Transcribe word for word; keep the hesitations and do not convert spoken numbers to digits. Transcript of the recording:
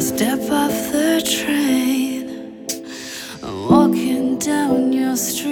step off the train, I'm walking down your street.